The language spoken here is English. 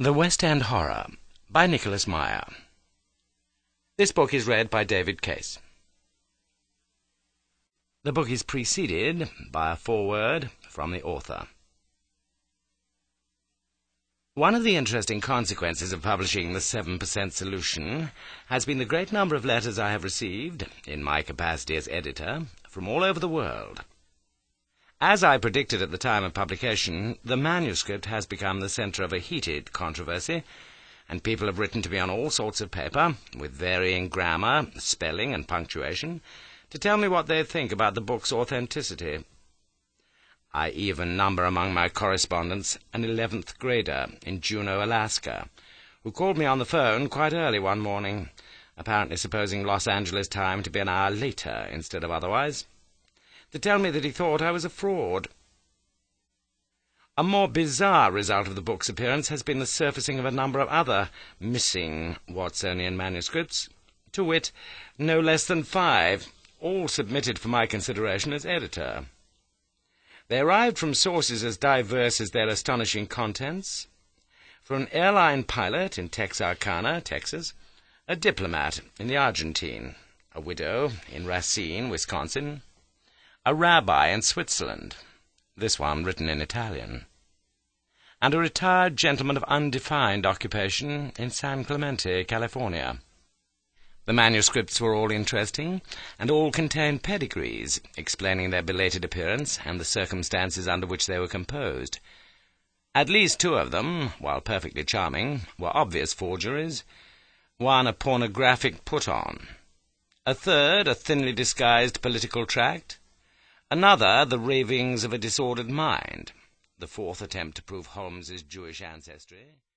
The West End Horror by Nicholas Meyer. This book is read by David Case. The book is preceded by a foreword from the author. One of the interesting consequences of publishing the 7% Solution has been the great number of letters I have received, in my capacity as editor, from all over the world. As I predicted at the time of publication, the manuscript has become the centre of a heated controversy, and people have written to me on all sorts of paper, with varying grammar, spelling, and punctuation, to tell me what they think about the book's authenticity. I even number among my correspondents an 11th grader in Juneau, Alaska, who called me on the phone quite early one morning, apparently supposing Los Angeles time to be an hour later instead of otherwise, to tell me that he thought I was a fraud. A more bizarre result of the book's appearance has been the surfacing of a number of other missing Watsonian manuscripts, to wit, no less than 5, all submitted for my consideration as editor. They arrived from sources as diverse as their astonishing contents: from an airline pilot in Texarkana, Texas, a diplomat in the Argentine, a widow in Racine, Wisconsin, a rabbi in Switzerland, this one written in Italian, and a retired gentleman of undefined occupation in San Clemente, California. The manuscripts were all interesting, and all contained pedigrees explaining their belated appearance and the circumstances under which they were composed. At least 2 of them, while perfectly charming, were obvious forgeries, one a pornographic put-on, a third a thinly disguised political tract, another the ravings of a disordered mind, the 4th attempt to prove Holmes's Jewish ancestry.